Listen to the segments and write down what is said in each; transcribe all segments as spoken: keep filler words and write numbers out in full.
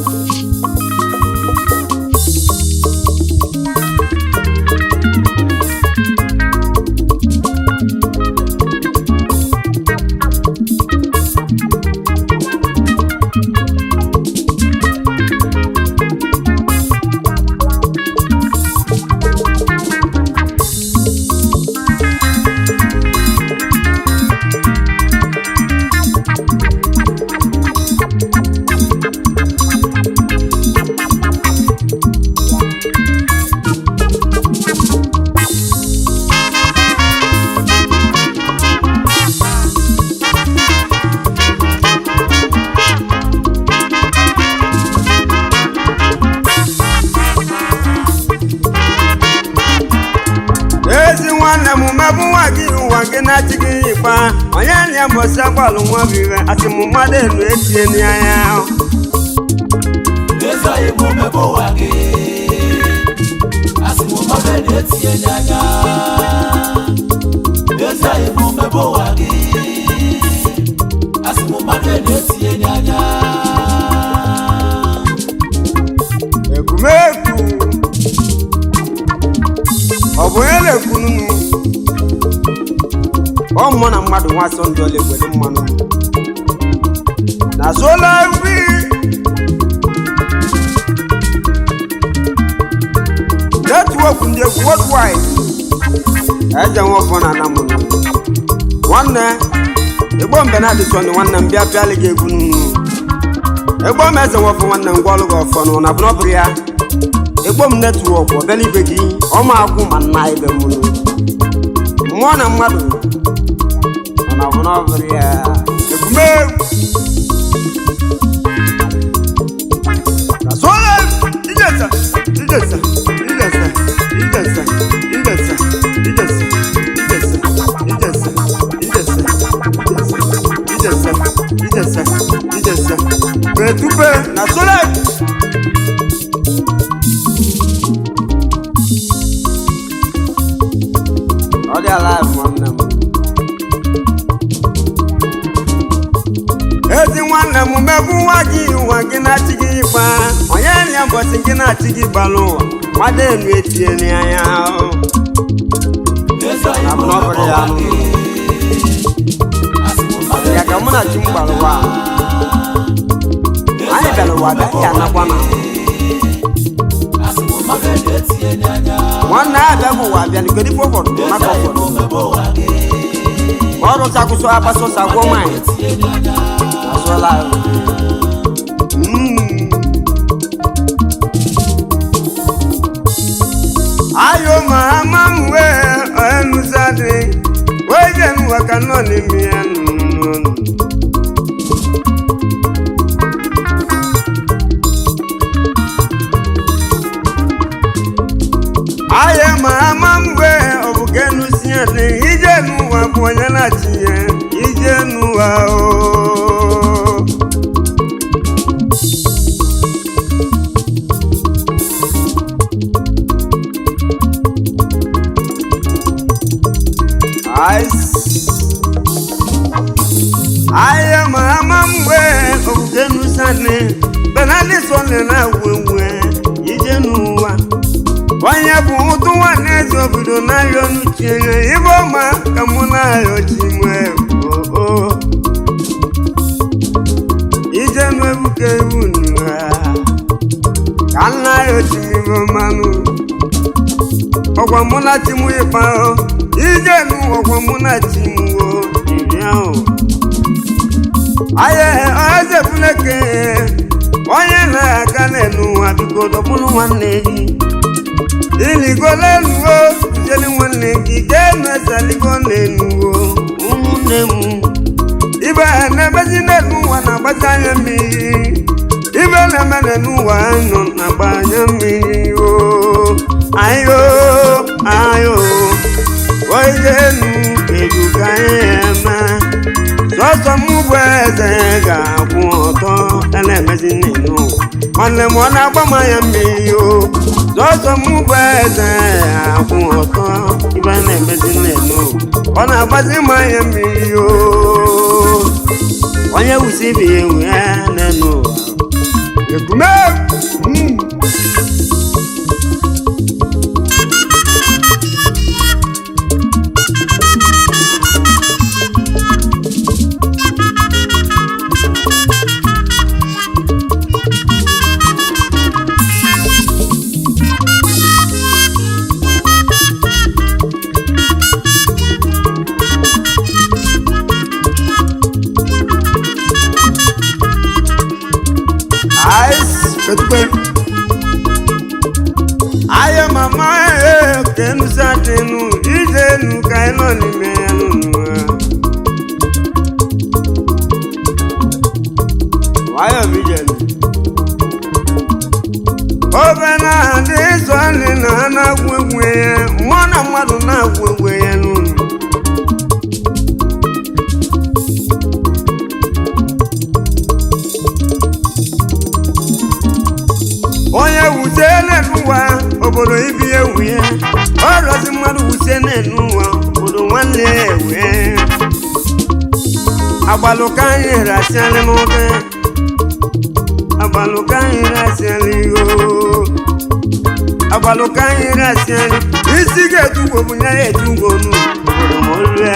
pa oya ni ambosa kwalu nwa biwe ati mu made nu etie ni aya eza ibo mebo wage asi mu made nu etie ni aya eza ibo mebo wage asi mu made nu etie ni aya ekumeku obuyele kununu ọmọ na mmadụ nwa so ndị ole gwere mmanụ na sola wi network ndị egwu worldwide eje nwofọ na anamụnụ nwanne egbo mbe na adịsọ ndị nwanne m bịa pịalị gị egwu nunu egbo m eze nwofọ nwanne m gwọlụ gị ọfọ nụ na bụnọbụrụ ya egbo m network ọbịala ibe gị ọma akwụ ma nna ibe mụnụ mmụọ na mmadụ na bụnọbụrụ ya ekume na sola ijesa ijesa ijesa ijesa ijesa ijesa ijesa ijesa ijesa ijesa ijesa betupe na sola all their life man them ezi nwanne m mebu waji ụwa gị na chi gị pa onye ya mbọsị gị na chi gị gbalụ ụwa mmadụ enu etie n'anya na bụ n'ọbụrụ ya ya ka mụ na chi m gbalụ ụwa anyị bịara ụwa bịa ya nakwa na nwanne ya bịa bụ ụwa bịa n'ikedi fọfọdụ maka ọfọdụ ọrụ sakwụsọ abaso sagwọ nwanyị asola ayo mama mwe enu sade weje nu wakano ni mianu aye mama mwe obukenu siate ijenu wabonya na tie ijenu wa o I am a mamwe of Genusane, Benani Solena Wewe, Igenua. Why have you to one edge of Donayon, Iboma, Kamuna, Chimwe, oh, Igenua Kevunua, Kana Chimanu, Okwamuna Chimuepao, Igenu, Okwamuna Chimu, Iviao. Aye aze fuleke onye na aka n'enu abiko dọpụrụ nwanne gị iligolenu o jeli nwanne gị ga-emesaligo n'enu o ụmụnne m ibe na-emezi n'enu ụwa na-agbata anya mmiri ibe na-eme n'enu ụwa nọ na-agba anya mmiri o ayo ayo oijenu eduka eme Sọsọ mụ bụ eze ga-akwụ ọtọ na-emezi n'enu nwanne m ọ na-agba m anya mmiri o sọsọ mụ bụ eze ga-akwụ ọtọ ibe na-emezi n'enu ọ na-agbazi m anya mmiri o onye wusi ibe ya enwe ya n'enu ekume mm. Ayo mama eh kenu satenu izenu kaino ni menu Ayo bijeni Obena ndizo ni na na gwegwe mwana mwadu na gwegwe yenu Onye wusene nuwa obodo ibi ewe Orozi mmadu wusene nuwa obodo nwanne ewe Agbaluka anyị rasiali mobe Agbaluka anyị rasiali yo Agbaluka anyị rasiali Isi ga-etugo bunya etugo nu obodo molue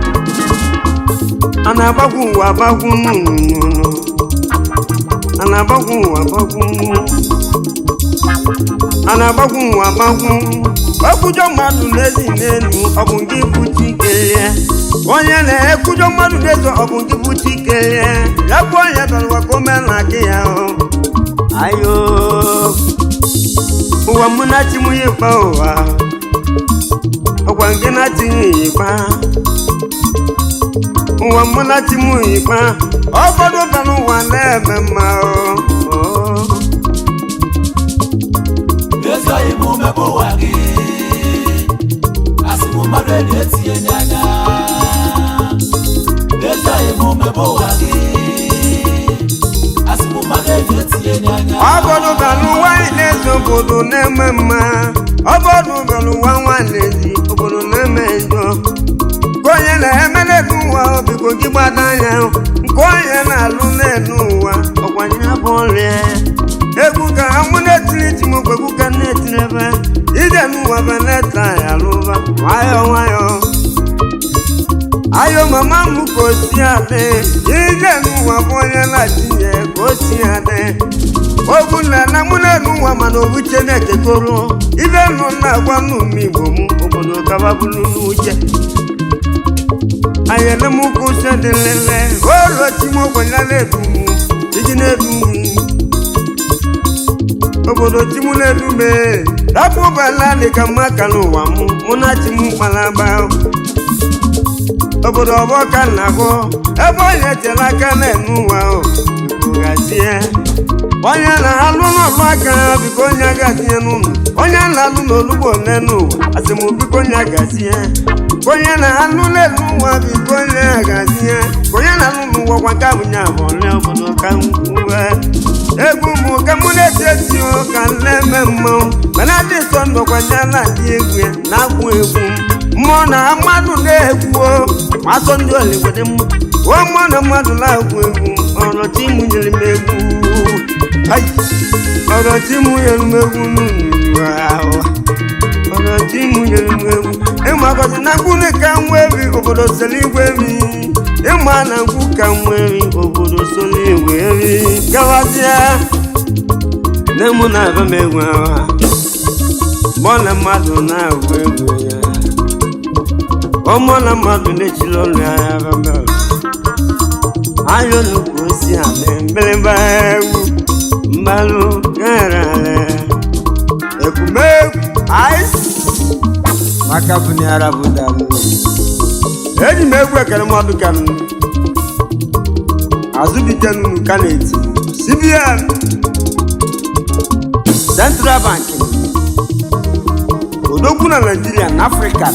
Ana agbagwu ụwa agbagwu nunu Ana agbagwu ụwa agbagwu nunu Ana bagwu wa bagwu okujo mmadụ n'ezi n'enu ọbụ nke buti keye onye na-ekujo mmadụ n'ezo ọbụ nke buti keye ya bụ onye dọrọ kome na ke ya ayo ụwa mụ na chi mụ yikpa ụwa ọgwa nke na chi yikpa ụwa mụ na chi mụ yikpa ọfọdụ ka n'ụwa na-eme mma o Yeso imu mebo wagi Asimu madweni eti enyanya Yeso imu mebo wagi Asimu madweni eti enyanya Obodo galu wa inezo obodo na-eme mma Obodo galu wa nwanezi obodo na-eme njọ Konye na-eme n'ụwa obiko gị gbada ya Konye na-alụ n'ụwa ọkwanye abụ ọrịa Egu ka amu netiri ti mo kwegu ka netiri ebe ide nuwa beneta ya luva wayo wayo Ayo mama mu ko si ade ide nuwa bonye la tiye ko si ade Ogun na na mu na nuwa mano buche ne kekoro Ibe no na gwa nu mi bomu obodo kababulu nuche Ayele mu ko se delele oro ti mo bonya le dumu ijine dumu Obodo ti mụ na-edume Rapụ bala dị ka maka n'ụwa mụ Mụ na chi mụ kpalaba Obodo ọbọ ka na-agwọ Ebe onye chere aka na-enu ụwa Biko gazie Onye na-alụ n'ọlụ aka Biko onye gazie n'ụlọ Onye na-alụ n'olugbo n'enu ụwa Asị mụ biko onye gazie Onye na-alụ n'elu ụwa Biko onye gazie Onye na-alụ n'ụwa kwa ka mụnya bụ ole obodo ka mkwuwe Egu mu ka mụ na-eti ka nleme mmanwụ mana dị sọ ndụ kwanyela ndị egwu na-agwụ egwu mmụọ na mmadụ na-egwu masọ ndị oligwede m o mmụọ na mmadụ na-agwụ egwu ọrọchi mụ nyere m egwu ọrọchi mụ nyere m egwu n'ụwa ọrọchi mụ nyere m egwu ịmakọsị na ngwụ ka nwa ebi obodo sere igwe ebi ịma na ngwụ ka nwa ebi obodo sere igwe ebi gawazie Nemu na ebe m egwu awa Mọna mmadụ na-agwụ egwu ya Ọ mọna mmadụ na-echili ọlụ ya ya bebe Ayo nnukwu osi ame mbelemba egwu Mbalụ gara ale Ekumegwu Ice Maka funi arabu dalu Eji m egwu ekele mmadụ kanu Azubike nunu kaneti C B N Central Bank Odogwu na Nigeria na Africa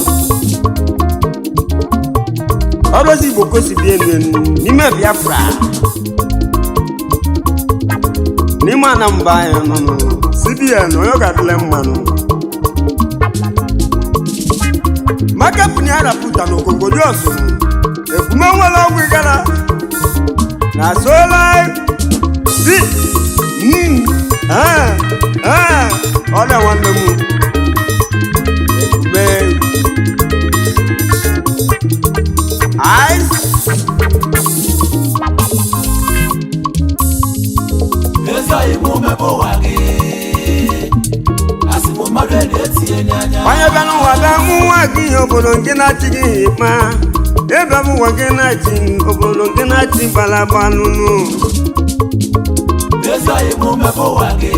Ọrọzi Igbo kosi bi enu n'ime Biafra n'ime Anambra ya nọ C B N onye ga-adịle mmanụ Maka pụni arapụta n'okongodi ọsụ Ekume nwere ọgwụ gara na sola bi Mm. Ah. Ah. Ọ̀dọ̀ wọn lè mú. Bẹ́ẹ̀. Ice. Eza imu mebo wagi Asimu madwede etie nyanya Onye bịa n'ụwa bịa mụ nwa gị obodo nke na-achị gị ịkpa ebe m nwa gị na-achị obodo nke na-achị balaba n'ụlọ Eza imu mebo wagi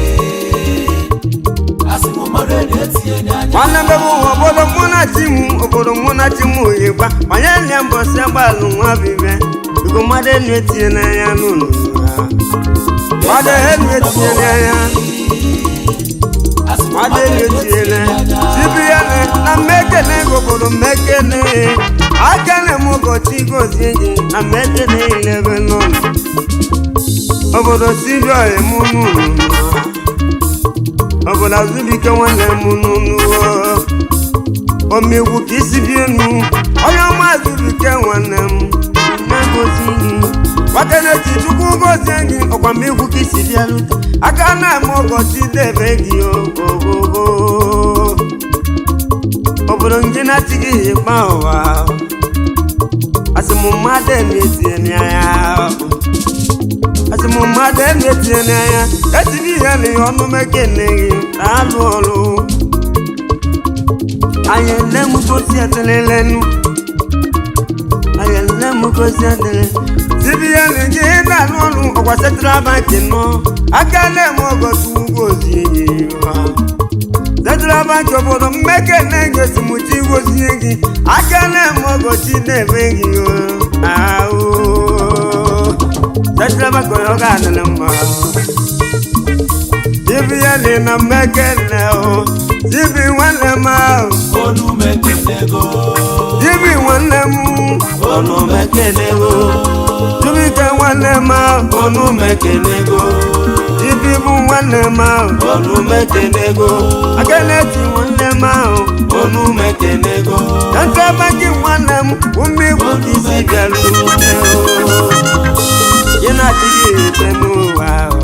Asimu madwede etie nyanya nwanne mbe bụ nwa obodo mụ na-achị m obodo mụ na-achị m ịkpa onye lie mbọsị agbalụ nwa bibe ego mmadụ enu etinye n'anya n'ụlọ mmadụ enu etinye n'anya mmadụ enu etinye n'anya Sibiyane na mmekene obodo mmekene akene m ụbọchị gozie gị na mmekene ilebe n'ụlọ obodo Sibiyane mụ n'ụlọ obodo Azubike nwanne m n'ụlọ omegwu ka isi bi enu onye ọma Azubike nwanne m na-egozi gị nwakeneti Chukwu gozie gị ọkwa mmegwu ka isi bịa lute aka na-eme ụbọchị debe gị ogogo obodo ndị na-achị gị ịkpa ụwa asị m mmadụ emetie n'anya asị m mmadụ emetie n'anya etibi ihe na ihe ọnụ mekene gị na-alụ ọrụ anyị ele m gosi etelelenu anyị ele m gosi etele Sibiyane gị na-alụ ọrụ ọkwa Central Bank nọ aka na-eme ọgọchị ugozi gị Central Bank obodo mmekene gosi m chi gozie gị aka na-eme ọgọchị na-eme gị ahụ Central Bank onye ọ ga-adịrị mma Sibiyane na mmekene Sibi nwanne m ahụ Onu mekenego Sibi nwanne m Onu mekenego Subike nwanne m ahụ Onu mekenego Sibi bụ nwanne m ahụ Onu mekenego Akeneti nwanne m ahụ Onu mekenego Central Bank nwanne m umigwu ka isi bịara ute gị na-achịghị ete n'ụwa ahụ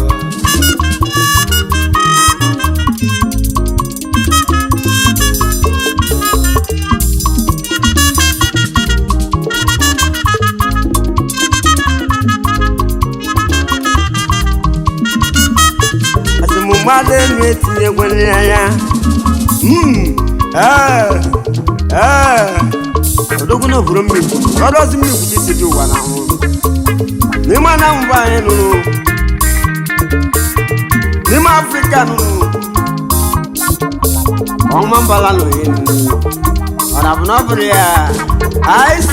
asị m mmadụ enu etinyegwere ya odogwu na obodo mmiri ọdọzi mmiri ka isi dị ụwa n'ahụ n'ime anyanwụ bụ anyị nụrụ n'ime Afrịka nụrụ ọnwa mbala n'oye nụrụ ọ na-abụ na ọ bụrụ ya ice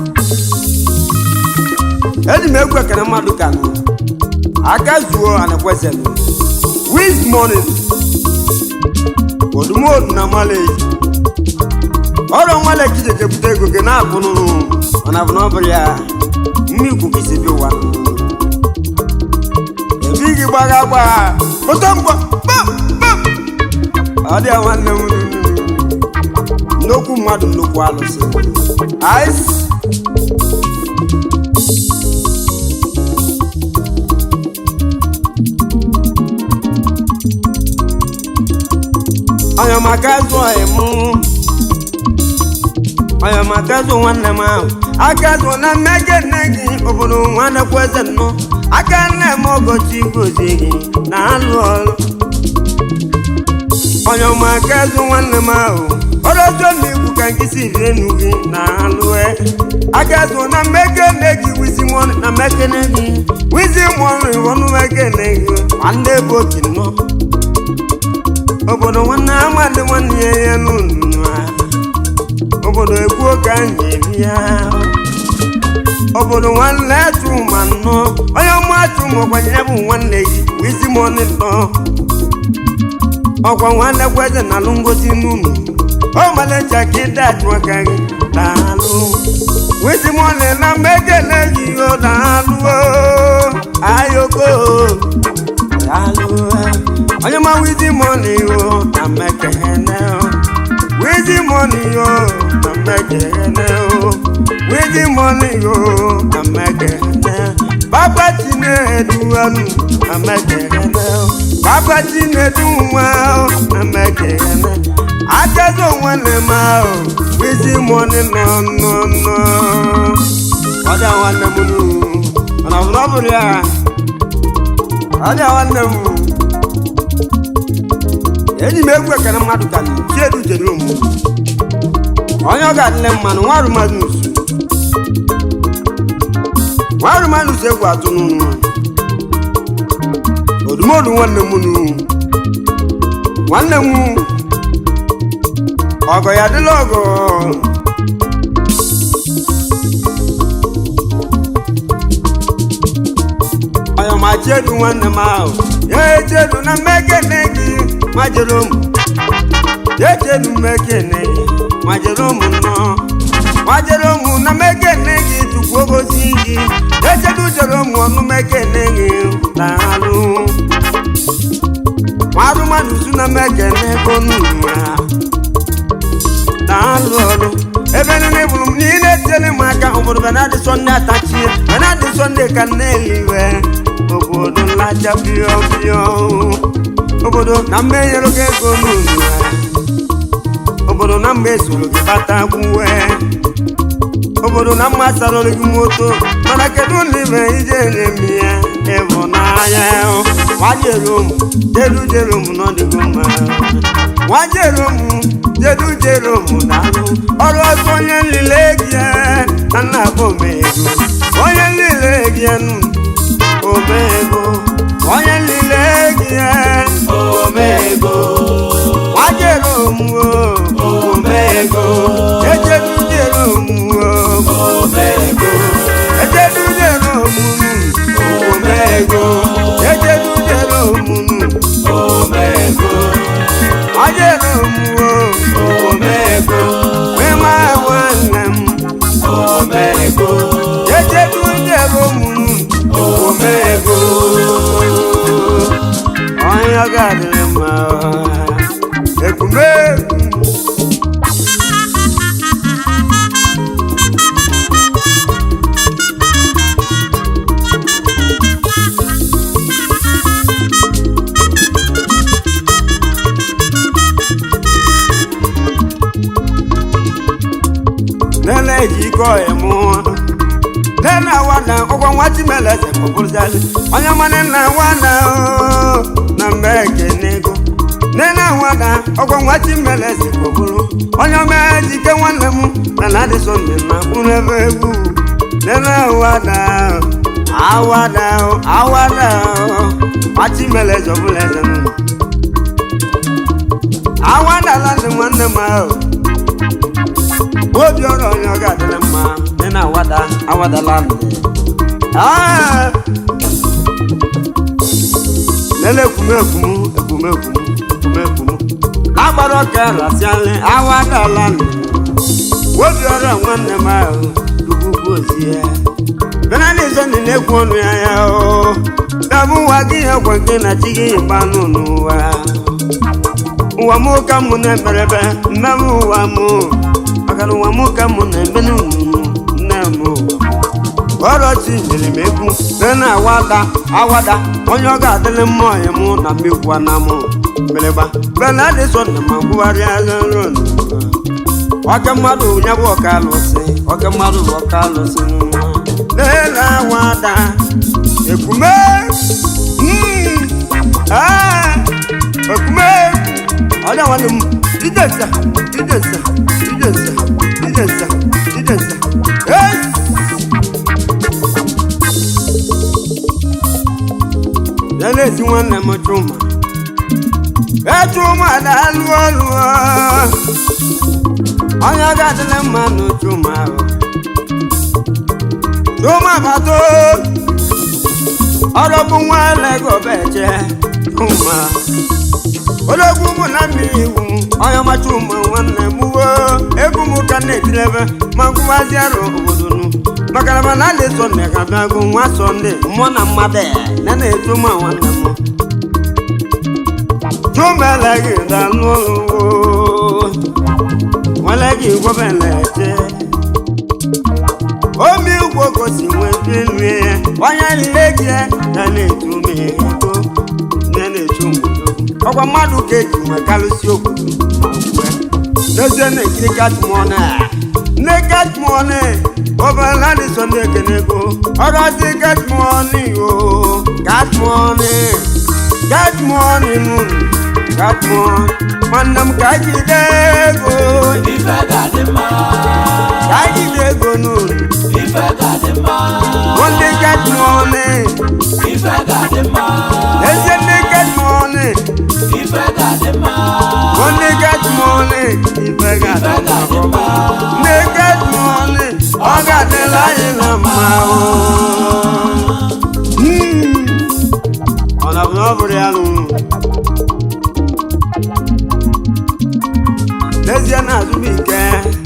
eji m egwu ekene mmadụ ka nụ aka zuo anakwese nụ Wiz Money odumodu na Malaysia ọrụ nwale ka ije jepụta ego gị na-abụ n'ụlọ ọ na-abụ na ọ bụrụ ya mmikwu ka isi bi ụwa ebe gị gbagha agbagha pụta mgba ọ dị ya nwanne m nnukwu mmadụ nnukwu alụsị ice onye maka zụọ emu onye maka zụ nwanne m ahụ aka zụ na mmekene gị obodo nwanne kweze nnọ aka na-eme ọgọchị gozi gị na-alụ ọrụ onye maka zụ nwanne m ahụ ọrọjọ m ikwu ka nke si rie enu gị na-alụ aka zụ na mmekene gị Wiz Money na mmekene gị Wiz Money ọnụ mmekene gị nwanne bụ oke nnọ obodo nwanne amadị nwanne ya ya n'ụlọ obodo ekwuo ka anyị ebi ya obodo nwanne atụ ma nnọ onye ọma atụ ma ọkwanye ya bụ nwanne gị Wiz Money nnọ ọkwa nwanne kweze na alụ ngozi n'ụlọ ọ malecha ka ịda atụ aka gị daalụ Wiz Money na mmekene gị o daalụ ayoko daalụ onye ma Wiz Money yo na mmekene Wiz Money yo na mmekene Wiz Money yo na mmekene Papa Chinedu anu amekene Papa Chinedu wao amekene Akazo wane mao Busy money no no no Ada wane munu Ana vraburi ya Ada wane munu Eni megwe kana madu kani Chedu jedu mu Onyo gadile manu waru madus Waru madus egwu atunu Odumodu wanne munu Wanne mu Ogo ya dilogo Ayo ma chedu wanne mao Ye chedu na mekenegi Majerum Ye chedu mekenegi Majerum no Majerum na mekenegi Tukogo sigi Ye chedu jerum wanu mekenegi Lalu Waru manusu na mekenegi Onuma Lalu Ebe nene bulum nine tele maka Obodo benadi sonde atachi Benadi sonde kaneliwe Obodo la japio pio Obodo nambe yeroke konunwa Obodo nambe suluki bata kuwe Obodo namma saroloki moto Mana kedun libe ije nemia Evo na ayao Wajerum, jeru jerum no diguma Wajerum, jeru jerum nanu Oro sonye lilegie Nana bomego Sonye lilegie Omego Sonye lilegie Omego Wajerum Omego Ejeru jerum Omego Ejeru jerum Omego Ejeru jerum Omego Wajerum Omego Wema wanem Omego Ejeru jerum Omego Onya gadema Ekume Nele jiko emu Nena wana Okwa wati melese Populzali Onya mane na wana Na mbeke nego Nena wana Okwa wati melese Populu Onya mejike wana mu Nana di sonde na unevegu Nena wana Awada Awada Wati melese Populzali Awada lande mwane mao Obi oro onye ga adịrị mma dị na awada awadala ndụ ah lele ekwumekwum ekwumekwum ekwumekwum agbara ọka rasiali awadala ndụ obi oro nwanne m ahụ dugwu ozi ya bena n'izo ndị na-ekwu ọnụ ya ya o dabụ ụwa gị ya gwa nke na chi gị ịgba n'ụwa ụwa m ka mụ na-emerebe mmemme ụwa m Akanu wa muka muna benu nemo Oro chi jeli meku Nena awada awada Onyo ga adele moye mu na mikwa na mu Beleba Bela de son na mabuwari azaron Wake madu nyabu wakalosi Wake madu wakalosi Lela awada Ekume Hmm Ah Ekume Oda wanu Idesa Idesa Idesa Idesa Idesa Hey Lele si wane mo chuma E chuma da luo luo Anya gadele manu chuma Chuma bato Orobu nwale go beche Chuma Ologu mu na mi iwu Oya machuma wane muwo Egu mu kane tilebe Manguwa ziaro obodunu Makarama na le sonne kabagu Mwa sonde Mwana made Nene chuma wane mu Chuma lagi da lulu Walagi wabeleche omi ugbo gosi nweta elu ya onye nlegi ya na na-etu ome ego na na-etu obodo ọkwa mmadụ ka eji nwekarịsị obodo n'ezie na-ekiri katmọnụ nne katmọnụ ọbụla dị sọ na-ekene ego ọrọzi katmọnụ o katmọnụ katmọnụ nụ katmọnụ nwanne m ka jide ego ife ga-adị mma ka jide ego n'ụlọ ife ga-adị mma ndị katmọnụ ife ga-adị mma n'ezie ndị katmọnụ ife ga-adị mma ndị katmọnụ ife ga-adị mma ndị katmọnụ ọ ga-adịla anyị na mma o ọ na bụ na ọ bụrụ ya nụ n'ezie na azụmike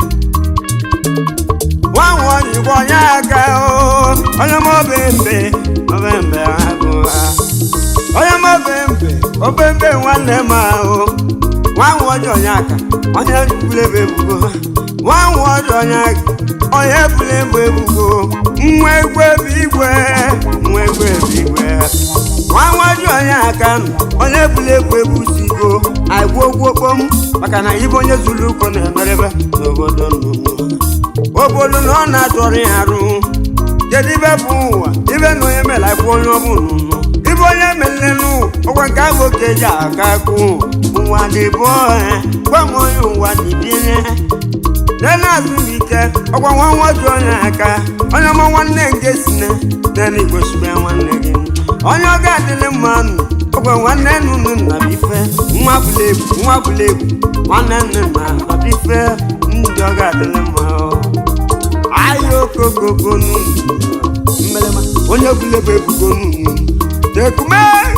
nwanwe onye igbo onye aka onye mobe mbe obe mbe agụ ha onye mobe mbe obe mbe nwanne m ahụ nwanwe onye onye aka onye bulebe ebugo nwanwe onye onye aka onye bulebe ebugo nwa egwe bụ igwe nwa egwe bụ igwe nwanwe onye onye aka onye bulebe ebusigo agwogwokpom maka na ibe onye zuru ụkọ na-emerebe n'obodo nnụnụ obodo na ọ na-atọrọ ya arụ kedu ibe bụ ụwa ibe na onye mere akwụ onye ọbụ nnụnụ ibe onye melenu ọgwa nke ahụ oke ji aka akụ ụwa na-ebu ọha gwa m onye ụwa dịbie nene azụmike ọgwa nwa nwa ji onye aka onye ọma nwanne nke sine nene igbo sube nwanne gị onye ọ ga-adịrị mmanụ ọgwa nwanne nụnụ nna bife nwa bulebu nwa bulebu nwanne nne na bife ndị ọ ga-adịrị mma ahịa okokoko nụnụ mmelema onye bulebu ebugo nụnụ dekume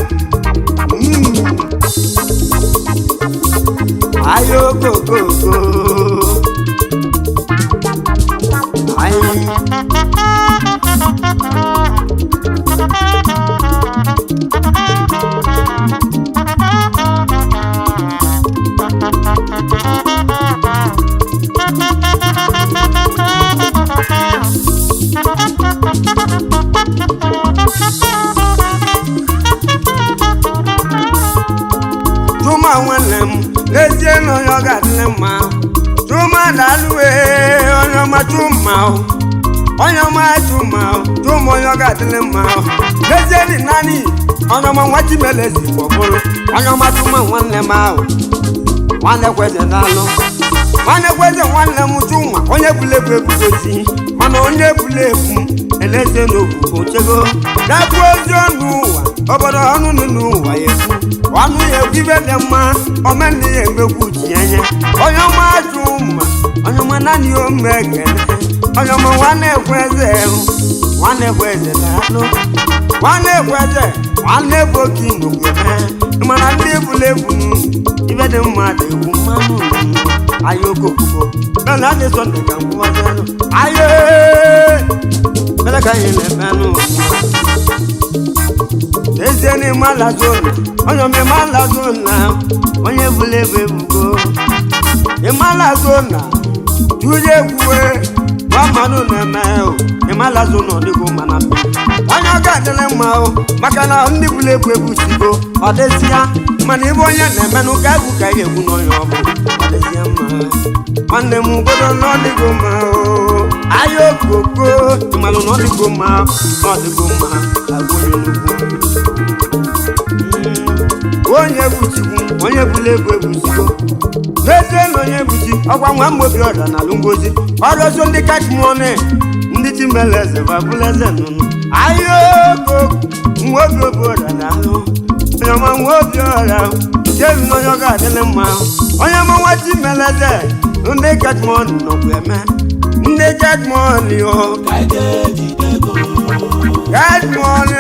ahịa okokoko ahịa Tuma nwanne m n'ezie na onye ọ ga-adịrị mma Tuma dalụwe onye ọma Tuma onye ọma Tuma Tuma onye ọ ga-adịrị mma n'ezie dị naanị onye ọma nwa Chimelezi kpọbụrụ onye ọma Tuma nwanne m ahụ nwanne kweze dalụ nwanne kweze nwanne m Tuma onye bulebu ebugozi mana onye bulebu eleze n'obodo chego dapụ ozi ọnụ ụwa obodo ọnụ n'ụwa ya ọnụ ya egwu ibe dị mma omenna ya emegwu ji anya onye ọma ajụ mma onye ọma naanị ome ekele onye ọma nwanne ekweze nwanne ekweze na-alụ nwanne ekweze nwanne bụ oke inogweme mana ndị ebulebu ibe dị mma dị egwu mmanụ ahịa okokoko bena adị sọnde ka mkwụwazianụ ahịa bele ka anyị na-emenụ n'ezie n'ime ala zona onye omeme ala zona onye bulebu ebugo ime ala zona tụrụ egwuwe gwa mmadụ na-eme ime ala zona ọdịgo mana mmiri onye ọ ga-adịrị mma maka na ndị bulebu ebusigo ọ dịzịa mana ibe onye na-emenụ ka egwu ka ihe egwu n'onye ọbụ ọ dịzịa mma nwanne m godo n'ọdịgo mma ahịa okoko ịmalụ n'ọdịgo mma n'ọdịgo mma agwụnye n'ugwu onye buchikwu onye bulebu ebusigo n'ezie na onye buchi ọkwa nwa mgbobi ọda na alụ ngozi ọrụzo ndị katmọnụ ndị Chimeleze babuleze nụnụ ahịa oko nwa obi obi ọda na alụ onye ọma nwa obi ọda jebi na onye ọ ga-adịrị mma onye ọma nwa Chimeleze ndị katmọnụ nọkwa eme ndị katmọnụ yo katmọnụ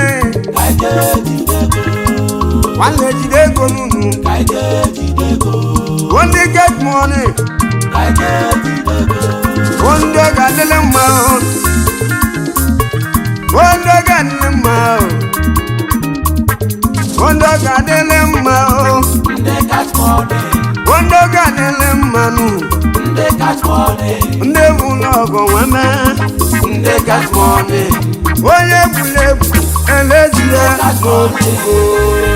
nwanne jide ego n'unu ndị katmọnụ ndị ọ ga-adịrị mma ndị ọ ga-adịrị mma ndị ọ ga-adịrị mma ndị ọ ga-adịrị mma nụ ndị bụ n'ọgọ nweme ndị get money onye egwuregwu elezie n'otubo